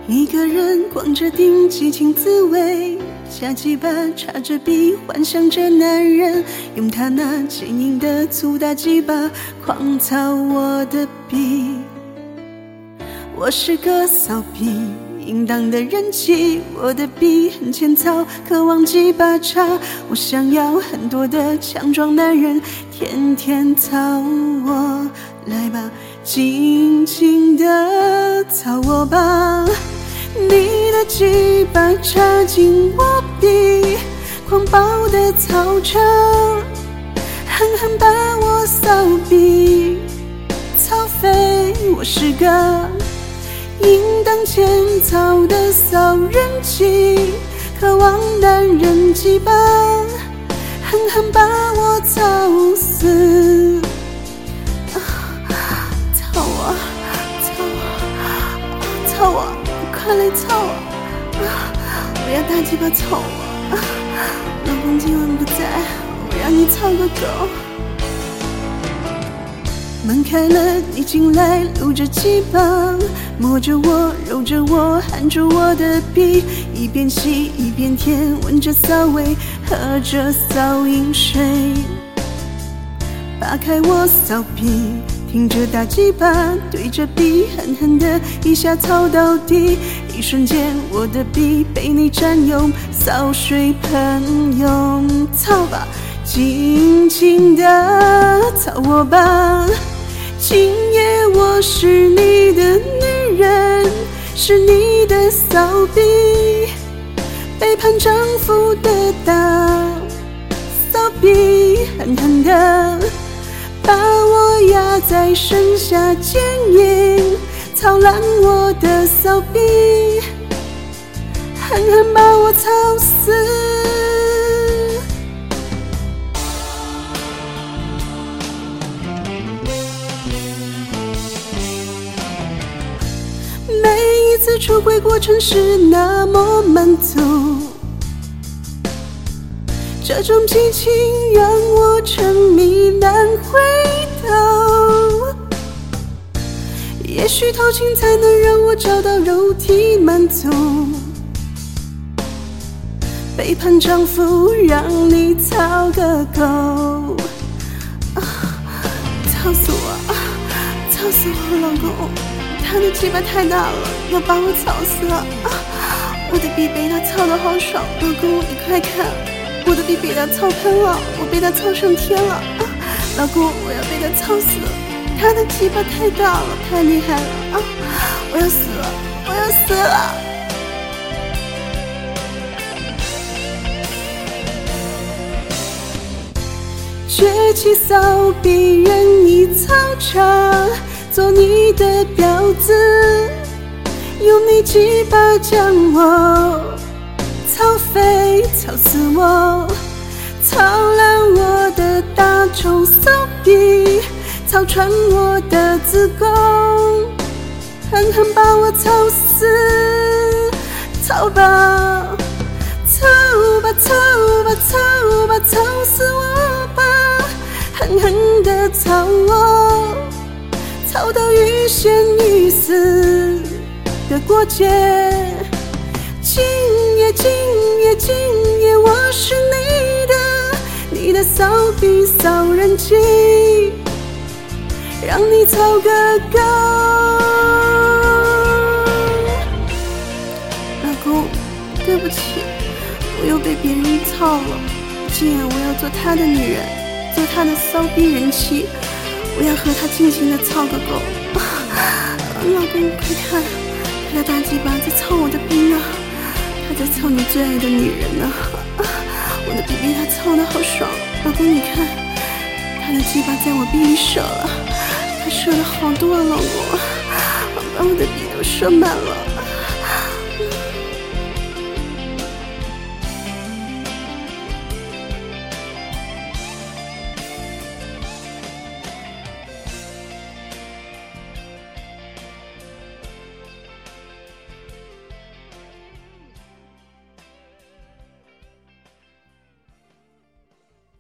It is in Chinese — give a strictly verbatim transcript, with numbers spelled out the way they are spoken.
一个人逛着丁，激情滋味，下鸡巴插着笔，幻想着男人用他那坚硬的粗大鸡巴狂操我的逼。我是个骚逼，淫荡的人气，我的逼很欠操，渴望鸡巴插。我想要很多的强壮男人天天操我，来吧，尽情的操我吧。你的鸡巴插进我逼，狂暴的操场，狠狠把我骚逼操飞。我是个淫荡欠操的骚人妻，渴望男人鸡巴狠狠把我操死。啊、操我，操我，操我！快来操我！啊、我要大鸡巴操我！啊、老公今晚不在，我让你操个够！门开了，你进来，撸着鸡巴，摸着我，揉着我，含住我的逼，一边吸一边舔，闻着骚味，喝着骚饮水，扒开我骚逼。听着大鸡巴对着逼狠狠的一下操到底，一瞬间我的逼被你占用，骚水喷涌。操吧，尽情的操我吧，今夜我是你的女人，是你的骚逼，背叛丈夫的大骚逼，狠狠的把我压在身下坚硬，操烂我的骚逼，狠狠把我操死。每一次出轨过程是那么满足，这种激情让我沉迷难回头，也许偷情才能让我找到肉体满足，背叛丈夫让你操个够。啊、操死我！啊、操死我老公，他的鸡巴太大了，要把我操死了！啊、我的逼被他操得好爽，老公你快看，我的逼被他操喷了，我被他操上天了！啊、老公我要被他操死了，他的鸡巴太大了，太厉害了！啊！我要死了，我要死了！崛起骚逼任意操场，做你的婊子，用你鸡巴将我操飞，操死我，操烂我的大臭骚逼，操穿我的子宫，狠狠把我操死。操吧，操吧，操吧，操吧，操死我吧，狠狠地操我，操到欲仙欲死的过节。今夜，今夜，今夜，我是你的，你的骚逼骚人妻，让你操个够。老公，对不起，我又被别人操了。今晚我要做他的女人，做他的骚逼人妻，我要和他尽情的操个够。老公，快看，他的大鸡巴在操我的逼呢，他在操你最爱的女人呢。我的逼被他操得好爽，老公你看，他的鸡巴在我逼里射了，他射了好多啊，老公，把我的逼都射满了。